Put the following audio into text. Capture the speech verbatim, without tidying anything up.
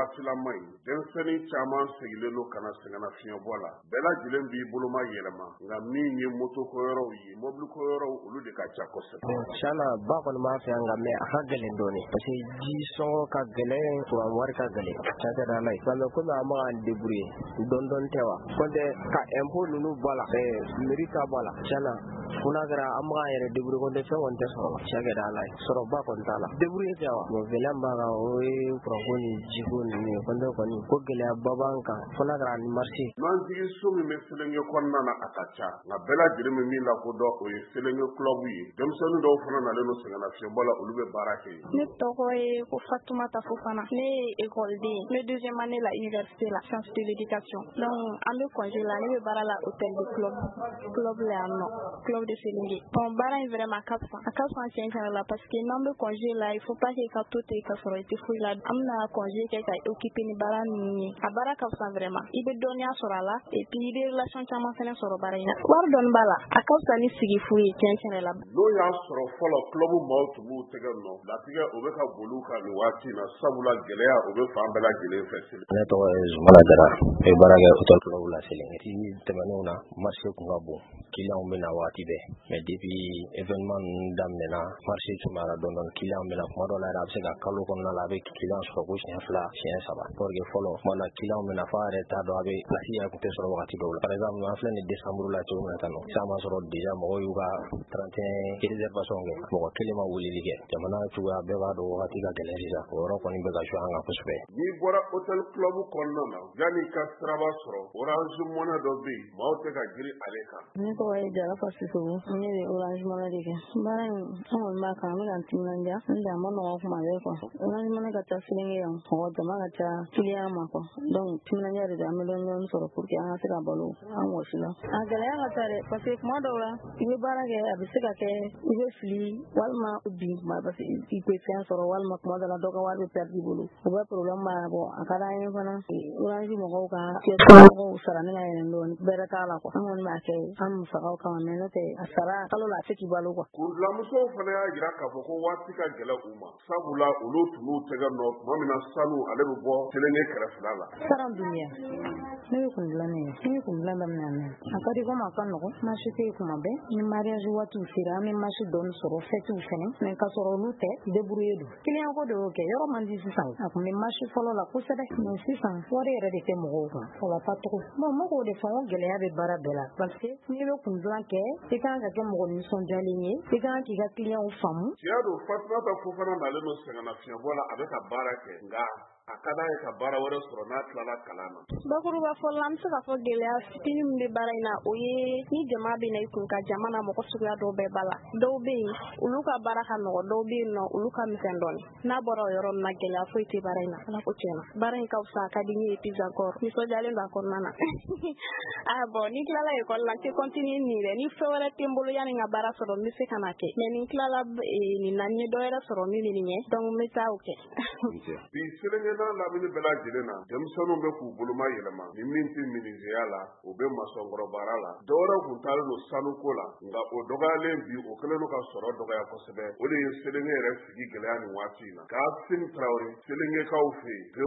waatila mai denmisɛnnin caman sigilen don kana sɛgɛnna fiɲɛbɔ la bɛɛ lajɛlen b'i boloma yɛlɛma nka min ye moto ko yɔrɔw ye mobili ko yɔrɔw olu de ka ca kosɛbɛ. Tiɲɛna ba kɔni b'a fɛ yan nka mɛ a ka gɛlɛn dɔɔnin parce que ji sɔngɔ ka gɛlɛn kuran wari ka gɛlɛn tiɲɛ tɛ d'Ala ye nka mɛ komi an bɛ k'an débrouiller dɔɔnin dɔɔnin tɛ wa kɔntɛ ka impôt ninnu bɔ a la mairie ta bɔ a la tiɲɛna fo n'a kɛra an bɛ k'an yɛrɛ débrouiller kɔntɛ fɛn kɔni tɛ sɔrɔ tiɲɛ ka d'Ala ye sɔrɔba kɔni t'a la débrouiller tɛ wa bon gɛlɛya b'a kan o ye kuranko ni jiko ninnu ye kɔntɛ kɔni ko gɛlɛyaba b'an kan fo n'a kɛra ni marché. N'antigi so min bɛ Selenge kɔnɔna na a ka ca nka bɛɛ lajɛlen bɛ min lakodɔn o ye Selenge club ye denmisɛnnin dɔw fana nalen don sɛgɛnnafiɲɛbɔ la olu bɛ baara kɛ. Ne tɔgɔ ye ko Fatumata Fofana ne ye écoleden ne deuxième année la université la science de l'éducation donc an bɛ congé la ne bɛ baara la hôtel de club club la yan nɔ club de Selenge bon baara in vraiment ka fisa a ka fisa tiɲɛ tiɲɛ la parce que n'an bɛ congé la il faut pas que ka to ten ka sɔrɔ i tɛ foyi la an bɛna congé kɛ ka occuper ni baara ninnu ye a baara ka fisa vraiment i bɛ dɔnniya sɔrɔ a la et puis i bɛ relation caman fana sɔrɔ baara in na wari dɔɔni b'a la a ka fisa ni sigi fu ye tiɲɛ tiɲɛ la. N'o y'a sɔrɔ fɔlɔ club maaw tun b'u tɛgɛ nɔ latigɛ o bɛ ka boli kan nin waati in na sabula gɛlɛya o bɛ fan bɛɛ lajɛlen fɛ Selenge. Ne tɔgɔ ye Zumana Jara ne bɛ baara kɛ hôtel club la Selenge tɛmɛnenw na marché kun ka bon clients bɛ na waati bɛɛ mais depuis événement ninnu daminɛna marché tun b'a la dɔɔnin dɔɔnin clients bɛ na kuma dɔw la yɛrɛ a bɛ se ka kalo kɔnɔna la a bɛ client sɔrɔ ko siɲɛ fila siɲɛ saba parce que fɔlɔ kuma la clients bɛ na fɔ a yɛrɛ t'a dɔn a bɛ place yɛrɛ tun tɛ sɔrɔ wagati dɔw la par exemple an filɛ nin décembre la cogo min na tan nɔ sisan b'a sɔrɔ déjà mɔgɔw y'u ka trente et un réservation kɛ mɔgɔ kelen ma weleli kɛ jamana cogoya bɛɛ b'a dɔn wagati ka gɛlɛn sisan o yɔrɔ kɔni bɛ ka jouer an kan kosɛbɛ. N'i bɔra hôtel club kɔnɔna na yanni ka siraba sɔrɔ Orange Money dɔ bɛ yen maaw tɛ ka girin ale kan. Ne tɔgɔ ye Jarafa Sisoko ne bɛ Orange Money de kɛ baara in an kɔni b'a kan an bɛ ka n timinandiya n da ma nɔgɔ kuma bɛɛ quoi Orange Money ka ca Selenge yan mɔgɔ jama ka ca client ma quoi donc timinandiya de don an bɛ dɔɔnin dɔɔnin sɔrɔ pour que an ka se ka balo an wɔsi la a gɛlɛya ka ca dɛ parce que kuma dɔw la i bɛ baara kɛ a bɛ se ka kɛ i bɛ fili walima bi parce que i tɛ fɛn sɔrɔ walima kuma dɔ la dɔ ka wari bɛ perdre i bolo o bɛ problème b'a la bon a ka d'an ye fana Orange mɔgɔw ka mɔgɔw sara ne ka yɛlɛn dɔɔnin bɛrɛ t'a la quoi an kɔni b'a kɛ an musakaw kama mais n'o tɛ a sara kalo la a tɛ k'i balo quoi. Kundilanmusow fana y'a jira k'a fɔ ko waati ka gɛlɛn u ma sabula olu tun b'u tɛgɛ nɔ tuma min na sanu ale bɛ bɔ Selenge kɛrɛfɛla la. Saran Dunya ne bɛ kundilan ne ye ne bɛ kundilan daminɛ yan a ka di komi a ka nɔgɔn marché tɛ yen kuma bɛɛ ni mariage waatiw sera an bɛ marché dɔɔnin sɔrɔ fêtiw fɛnɛ mais ka sɔrɔ olu tɛ débrouiller don client ko de y'o kɛ yɔrɔ man di sisan a kun bɛ marché fɔlɔ la kosɛbɛ mais sisan wari yɛrɛ de tɛ mɔgɔw kun o la taa cogo bon mɔgɔw de fɔ ko gɛlɛya bɛ baara bɛɛ la parce que n'i bɛ kundilan kɛ i kan ka kɛ mɔgɔ nisɔndiyalen ye i kan k'i ka client faamu. Tiɲɛ don Fatumata Fofana nalen don sɛgɛnnafiɲɛbɔ la a bɛ ka baara kɛ nka a ka d'a ye ka baara wɛrɛ sɔrɔ n'a tilala kalan na. Bakuruba fɔlɔ la an bɛ se ka fɔ gɛlɛya fitinin min bɛ baara in na o ye ni jama bɛ na i kun ka jama na mɔgɔ suguya dɔw bɛɛ b'a la dɔw bɛ yen olu ka baara ka nɔgɔ dɔw bɛ yen nɔ olu ka misɛn dɔɔnin n'a bɔra o yɔrɔ min na gɛlɛya foyi tɛ baara in na ala ko tiɲɛna baara in ka fisa a ka di n ye plus encore nisɔndiyalen don a kɔnɔna na ah bon ni tilala école la n tɛ continuer nin dɛ ni fɛn wɛrɛ tɛ n bolo yanni n ka baara sɔrɔ n bɛ se ka na kɛ mais ni n tilala nin na n ye dɔ wɛrɛ sɔrɔ min bɛ nin ɲɛ donc n bɛ taa o kɛ. Bi Selenge n'a lamini bɛɛ lajɛlen na denmisɛnninw bɛ k'u boloma yɛlɛma ni min tɛ menuisier la o bɛ maçon baara la dɔwɛrɛ kun taalen don sanuko la nka o dɔgɔyalen bi o kɛlen don ka sɔrɔ dɔgɔya kosɛbɛ o de ye Selenge yɛrɛ sigi gɛlɛya nin waati in na Kassim Traoré Selengekaw fɛ yen.